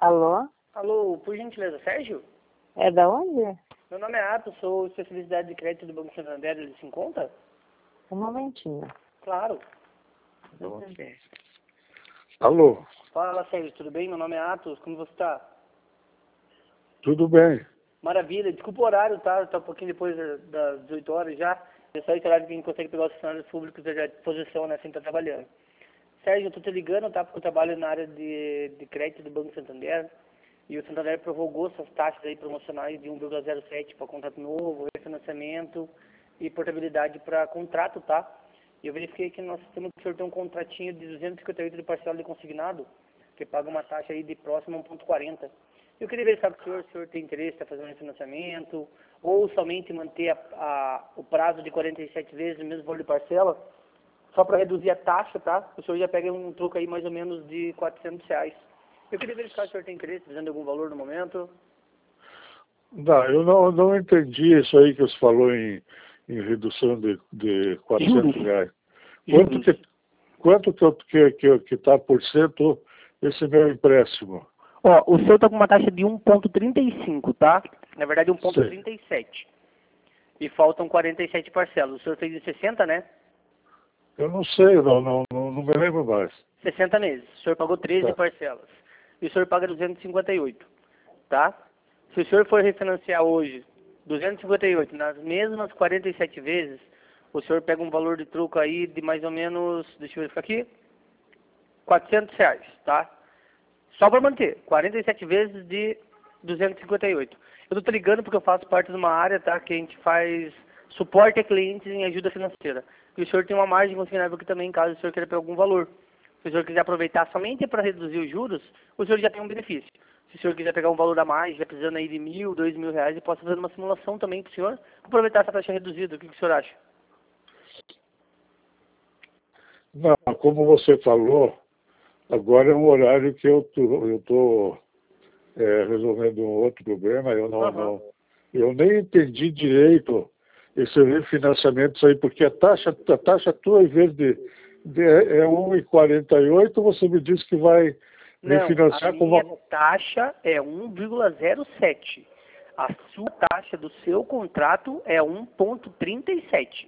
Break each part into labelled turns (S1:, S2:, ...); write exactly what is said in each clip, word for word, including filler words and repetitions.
S1: Alô?
S2: Alô, por gentileza, Sérgio?
S1: É da onde?
S2: Meu nome é Atos, sou especialidade de crédito do Banco Santander, ele se encontra?
S1: Um momentinho.
S2: Claro.
S1: Santander.
S3: Alô,
S2: Fala, Sérgio, tudo bem? Meu nome é Atos, como você está?
S3: tudo bem?
S2: Maravilha, desculpa o horário, tá? Tá um pouquinho depois das dezoito horas já. É só esse horário que a gente consegue pegar os funcionários públicos à disposição, né, sem estar trabalhando. Sérgio, eu tô te ligando, tá? Porque eu trabalho na área de, de crédito do Banco Santander. E o Santander prorrogou essas taxas aí promocionais de um vírgula zero sete para contrato novo, refinanciamento e portabilidade para contrato, tá? E eu verifiquei que nós temos que o senhor tem um contratinho de duzentos e cinquenta e oito de parcela de consignado, que paga uma taxa aí de próximo a um vírgula quarenta. Eu queria verificar com o senhor se o senhor tem interesse em fazer um refinanciamento ou somente manter a, a, o prazo de quarenta e sete vezes o mesmo valor de parcela, só para reduzir a taxa, tá? O senhor já pega um troco aí mais ou menos de quatrocentos reais. Eu queria verificar se o senhor tem interesse, precisando de algum valor no momento.
S3: Não, eu não, não entendi isso aí que você falou em, em redução de, de quatrocentos reais. Quanto
S2: Juros.
S3: que quanto que que que que está por cento esse meu empréstimo?
S2: Ó, o seu tá com uma taxa de um vírgula trinta e cinco, tá? Na verdade, um vírgula trinta e sete. E faltam quarenta e sete parcelas. O senhor fez em sessenta, né?
S3: Eu não sei, não, não, não, não me lembro mais.
S2: sessenta meses. O senhor pagou treze
S3: Tá.
S2: parcelas. E o senhor paga duzentos e cinquenta e oito, tá? Se o senhor for refinanciar hoje duzentos e cinquenta e oito nas mesmas quarenta e sete vezes, o senhor pega um valor de troco aí de mais ou menos, deixa eu verificar aqui, quatrocentos reais, tá? Só para manter, quarenta e sete vezes de duzentos e cinquenta e oito. Eu tô te ligando porque eu faço parte de uma área, tá, que a gente faz suporte a clientes em ajuda financeira. E o senhor tem uma margem considerável aqui também, caso o senhor queira pegar algum valor. Se o senhor quiser aproveitar somente para reduzir os juros, o senhor já tem um benefício. Se o senhor quiser pegar um valor a mais, já precisando aí de mil, dois mil reais, eu posso fazer uma simulação também para o senhor, aproveitar essa taxa reduzida. O que, que o senhor acha?
S3: Não, como você falou, agora é um horário que eu tô, eu tô é, resolvendo um outro problema. Eu não,
S2: Aham.
S3: não, eu nem entendi direito esse refinanciamento aí, porque a taxa, a taxa tua, em vez de, de é um vírgula quarenta e oito, você me disse que vai
S2: Não,
S3: refinanciar
S2: a
S3: com
S2: minha
S3: uma.
S2: taxa é um vírgula zero sete. A sua taxa do seu contrato é um vírgula trinta e sete.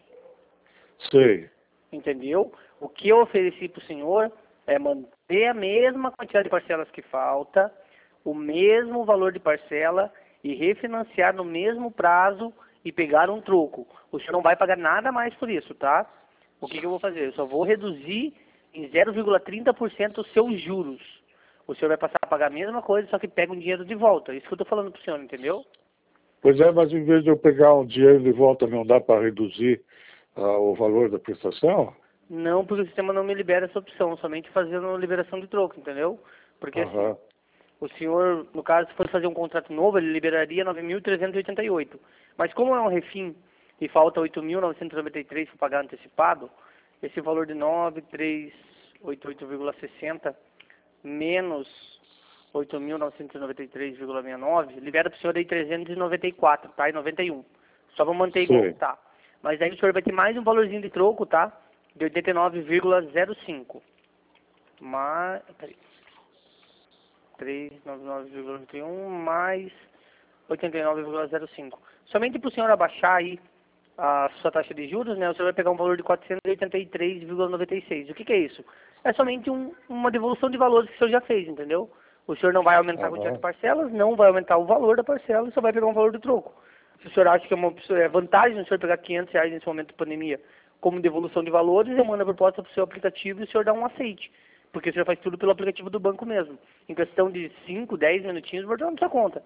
S3: Sei.
S2: Entendeu? O que eu ofereci para o senhor é manter a mesma quantidade de parcelas que falta, o mesmo valor de parcela e refinanciar no mesmo prazo e pegar um troco. O senhor não vai pagar nada mais por isso, tá? O que, que eu vou fazer? Eu só vou reduzir em zero vírgula trinta por cento os seus juros. O senhor vai passar a pagar a mesma coisa, só que pega um dinheiro de volta. Isso que eu estou falando para o senhor, entendeu?
S3: Pois é, mas em vez de eu pegar um dinheiro de volta, não dá para reduzir ah, o valor da prestação?
S2: Não, porque o sistema não me libera essa opção, somente fazendo liberação de troco, entendeu? Porque assim,
S3: Aham.
S2: o senhor, no caso, se fosse fazer um contrato novo, ele liberaria nove mil trezentos e oitenta e oito. Mas como é um refim e falta oito mil novecentos e noventa e três para pagar antecipado, esse valor de nove mil trezentos e oitenta e oito vírgula sessenta menos oito mil novecentos e noventa e três vírgula sessenta e nove libera para o senhor aí trezentos e noventa e quatro, tá? E noventa e um. Só para manter igual,
S3: Sei.
S2: tá? Mas aí o senhor vai ter mais um valorzinho de troco, tá? De oitenta e nove vírgula zero cinco. Mas... Peraí. trezentos e noventa e nove vírgula noventa e um mais oitenta e nove vírgula zero cinco. Somente para o senhor abaixar aí a sua taxa de juros, né, o senhor vai pegar um valor de quatrocentos e oitenta e três vírgula noventa e seis. O que, que é isso? É somente um, uma devolução de valores que o senhor já fez, entendeu? O senhor não vai aumentar a quantidade de parcelas, não vai aumentar o valor da parcela, só vai pegar um valor do troco. Se o senhor acha que é uma é vantagem o senhor pegar quinhentos reais nesse momento de pandemia como devolução de valores, eu mando a proposta para o seu aplicativo e o senhor dá um aceite. Porque o senhor faz tudo pelo aplicativo do banco mesmo. Em questão de cinco, dez minutinhos, o senhor na sua conta.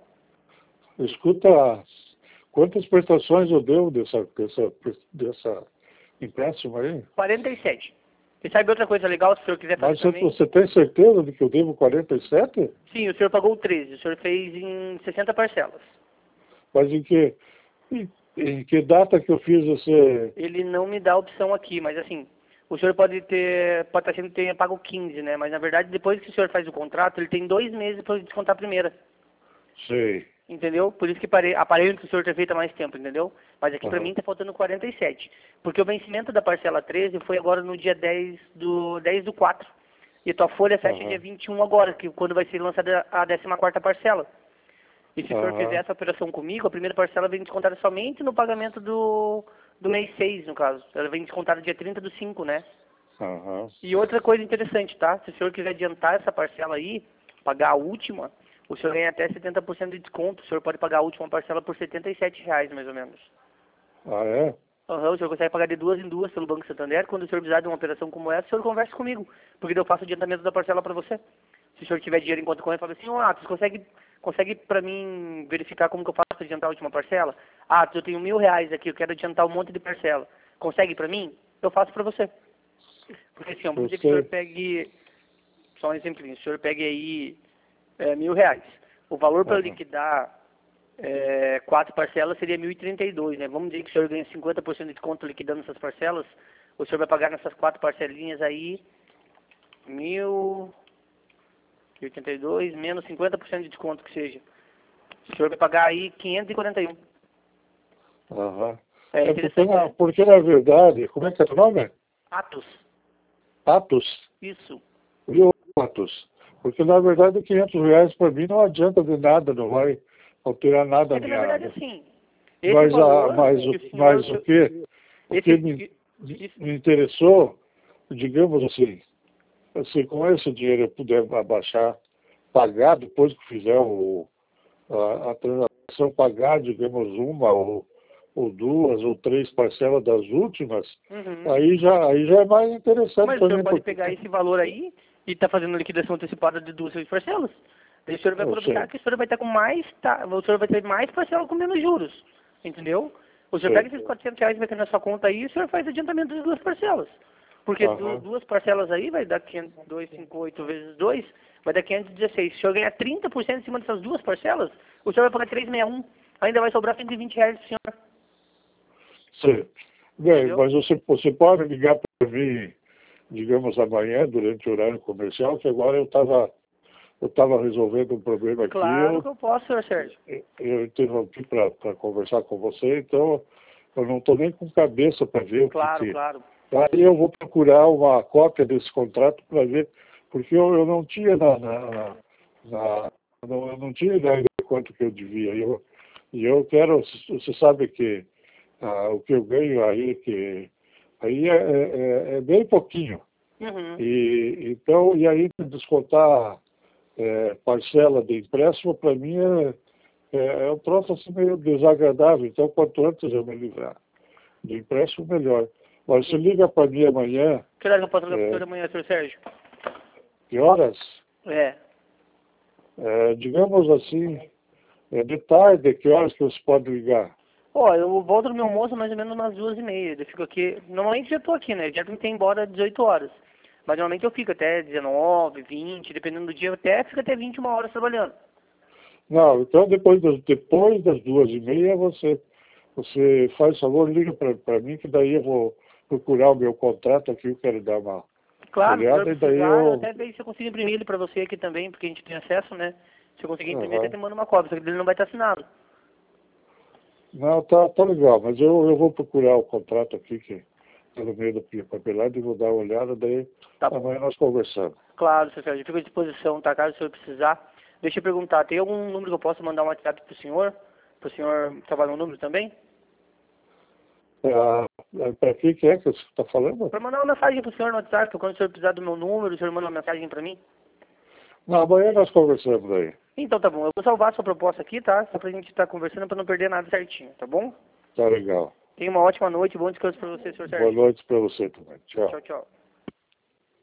S3: Escuta, quantas prestações eu devo dessa, dessa, dessa empréstimo aí?
S2: quarenta e sete. E sabe outra coisa legal, se o senhor quiser fazer
S3: Mas você,
S2: também?
S3: você tem certeza de que eu devo quarenta e sete?
S2: Sim, o senhor pagou treze. O senhor fez em sessenta parcelas.
S3: Mas em que, em, em que data que eu fiz esse...
S2: Ele não me dá a opção aqui, mas assim, o senhor pode ter, pode estar sendo que tenha pago quinze, né? Mas na verdade, depois que o senhor faz o contrato, ele tem dois meses para descontar a primeira.
S3: Sei.
S2: Entendeu? Por isso que pare... aparelho que o senhor ter feito há mais tempo, entendeu? Mas aqui pra
S3: Aham.
S2: mim tá faltando quarenta e sete. Porque o vencimento da parcela treze foi agora no dia dez do, dez do quatro. E a tua folha fecha
S3: Uhum.
S2: dia vinte e um agora, que quando vai ser lançada a décima quarta parcela. E se o senhor
S3: Uhum.
S2: fizer essa operação comigo, a primeira parcela vem descontada somente no pagamento do, do mês seis, no caso. Ela vem descontada dia trinta do cinco, né?
S3: Uhum.
S2: E outra coisa interessante, tá? Se o senhor quiser adiantar essa parcela aí, pagar a última, o senhor ganha até setenta por cento de desconto. O senhor pode pagar a última parcela por setenta e sete reais, mais ou menos.
S3: Ah, é?
S2: Uhum, o senhor consegue pagar de duas em duas pelo Banco Santander. Quando o senhor precisar de uma operação como essa, o senhor conversa comigo, porque daí eu faço o adiantamento da parcela para você. Se o senhor tiver dinheiro em conta corrente, fala assim, ô Atos, consegue, consegue para mim verificar como que eu faço para adiantar a última parcela? Atos, eu tenho mil reais aqui, eu quero adiantar um monte de parcela. Consegue para mim? Eu faço para você. Porque assim, ó, vamos dizer que o senhor pegue, só um exemplo, o senhor pegue aí é, mil reais. O valor para
S3: Uhum.
S2: liquidar é, quatro parcelas seria mil e trinta e dois, né? Vamos dizer que o senhor ganha cinquenta por cento de desconto liquidando essas parcelas, o senhor vai pagar nessas quatro parcelinhas aí mil e oitenta e dois menos cinquenta por cento de desconto que seja. O senhor vai pagar aí quinhentos e quarenta e um.
S3: Uhum.
S2: É
S3: É porque,
S2: interessante,
S3: na,
S2: né?
S3: porque, na verdade, como é que é o nome?
S2: Atos.
S3: Atos.
S2: Isso.
S3: Viu, Atos? Porque, na verdade, quinhentos reais para mim não adianta de nada, não vai alterar nada
S2: É
S3: a
S2: que na
S3: minha...
S2: verdade assim, esse
S3: Mas, a,
S2: valor
S3: mas,
S2: que
S3: o,
S2: o senhor...
S3: mas o que, o que
S2: Esse,
S3: me,
S2: isso,
S3: me interessou, digamos assim, se com esse dinheiro eu puder abaixar, pagar depois que fizer o, a, a transação, pagar, digamos, uma ou, ou duas ou três parcelas das últimas,
S2: uhum.
S3: aí, já, aí já é mais interessante
S2: Mas o
S3: para
S2: senhor
S3: mim.
S2: pode
S3: Porque,
S2: pegar esse valor aí e tá fazendo liquidação antecipada de duas, três parcelas. Daí o senhor vai
S3: eu
S2: aproveitar
S3: sei,
S2: que o senhor vai estar com mais, tá, o senhor vai ter mais parcela com menos juros. Entendeu? O senhor
S3: sei.
S2: pega esses quatrocentos reais e vai ter na sua conta aí e o senhor faz adiantamento de duas parcelas. Porque du-
S3: Aham.
S2: duas parcelas aí vai dar quinhentos, duzentos e cinquenta e oito vezes dois, vai dar quinhentos e dezesseis. Se o senhor ganhar trinta por cento em cima dessas duas parcelas, o senhor vai pagar trezentos e sessenta e um. Ainda vai sobrar cento e vinte reais pro senhor.
S3: Sei. Bem,
S2: Entendeu?
S3: mas você, você pode ligar para mim, digamos, amanhã, durante o horário comercial, que agora eu estava eu estava resolvendo um problema aqui,
S2: Claro
S3: eu,
S2: que eu posso, senhor Sérgio.
S3: eu interrompi para conversar com você, então eu não estou nem com cabeça para ver o que,
S2: Claro,
S3: que...
S2: claro.
S3: Aí eu vou procurar uma cópia desse contrato para ver, porque eu, eu não tinha na, na, na, na- não, eu não tinha ideia de quanto que eu devia. E eu, e eu quero, você sabe que ah, o que eu ganho aí, que aí é, é, é bem pouquinho.
S2: Uhum.
S3: E, então, e aí descontar é, parcela de empréstimo, para mim é, é, é um troço assim meio desagradável. Então, quanto antes eu me livrar de empréstimo, melhor. Mas você liga para mim amanhã,
S2: Que horas eu posso ligar pro
S3: é,
S2: senhor amanhã, senhor Sérgio?
S3: que horas?
S2: É.
S3: É, digamos assim, é de tarde, que horas que você pode ligar?
S2: Ó, eu volto no meu almoço mais ou menos umas duas e meia. Eu fico aqui. Normalmente eu tô aqui, né? Já tentei ir embora às dezoito horas. Mas normalmente eu fico até dezenove, vinte, dependendo do dia, eu até fico até vinte e uma horas trabalhando.
S3: Não, então depois das, depois das duas e meia você, você faz favor, liga para mim, que daí eu vou procurar o meu contrato aqui, eu quero dar uma
S2: Claro, se o senhor
S3: olhada, e daí
S2: precisar, eu
S3: eu...
S2: até vejo se eu consigo imprimir ele pra você aqui também, porque a gente tem acesso, né? Se eu conseguir imprimir, até
S3: Aham.
S2: te mando uma cópia, só que ele não vai estar assinado.
S3: Não, tá, tá legal, mas eu, eu vou procurar o contrato aqui, que tá no meio do papelado, e vou dar uma olhada, daí
S2: Tá bom.
S3: amanhã nós conversamos.
S2: Claro, senhor Sérgio, eu fico à disposição, tá? Caso o senhor precisar. Deixa eu perguntar, tem algum número que eu possa mandar um WhatsApp pro senhor? Pro senhor trabalhar um número também?
S3: Ah, para que que é que você está falando?
S2: Pra mandar uma mensagem pro senhor no WhatsApp, quando o senhor precisar do meu número, o senhor manda uma mensagem pra mim?
S3: Não, amanhã nós conversamos aí.
S2: Então tá bom, eu vou salvar a sua proposta aqui, tá? Só pra gente estar conversando pra não perder nada certinho, tá bom?
S3: Tá legal.
S2: Tenha uma ótima noite, bom descanso pra você, senhor
S3: Boa
S2: Sérgio.
S3: noite para você também. Tchau.
S2: Tchau, tchau.